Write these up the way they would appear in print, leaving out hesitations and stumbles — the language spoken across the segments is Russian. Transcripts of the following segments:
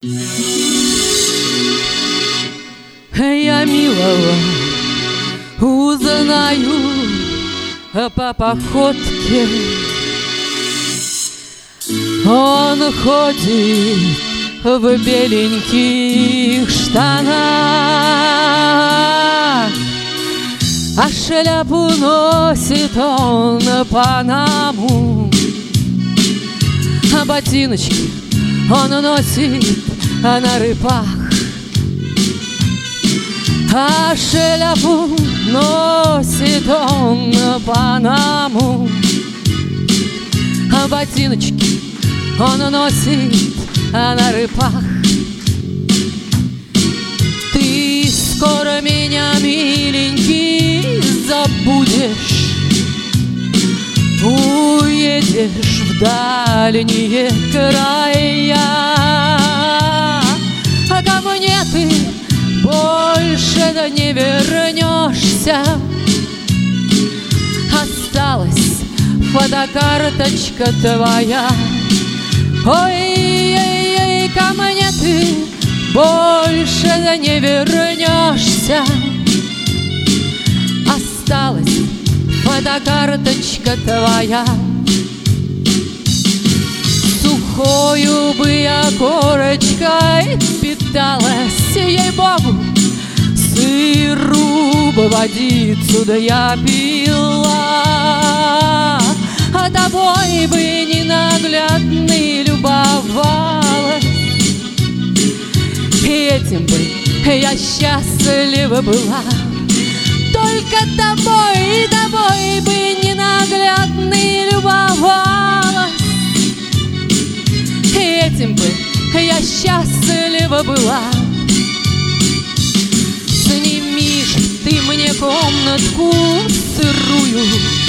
Я милого узнаю по походке. Он ходит в беленьких штанах, а шляпу носит он Панаму, а ботиночки он носит на рыбах, а шляпу носит он Панаму, а ботиночки он носит на рыбах. Ты скоро меня, миленький, забудешь, уедешь в дальние края, а ко мне ты больше не вернешься. Осталась фотокарточка твоя. Ой-ой-ой, ко мне ты больше не вернешься. Осталась фотокарточка твоя. Сухою бы я корочкой питалась, ей-богу, сыру бы водицу да я пила, а тобой бы ненаглядной любовалась. И этим бы я счастлива была, только тобой бы ненаглядной любовалась. И этим бы я счастлива была. Сними ж ты мне комнатку сырую,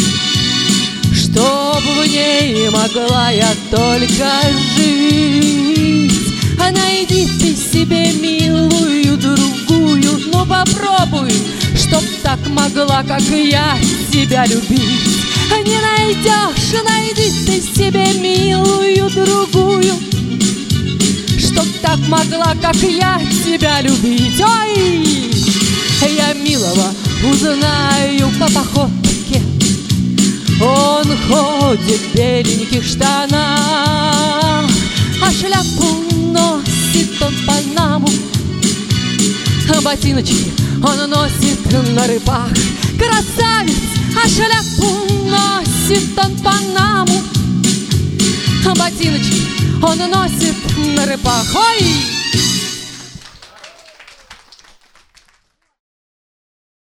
чтоб в ней могла я только жить. А найди ты себе милую другую, ну попробуй, чтоб так могла, как я, тебя любить. Не найдешь, найди ты себе милую другую, чтоб так могла, как я, тебя любить. Ой, я милого узнаю по походке. Он ходит в беленьких штанах, а шляпу носит он Панаму, а ботиночки он носит на рыбах. Красавец, а шляпу носит он Панаму, а ботиночки он носит на рыбах. Ой!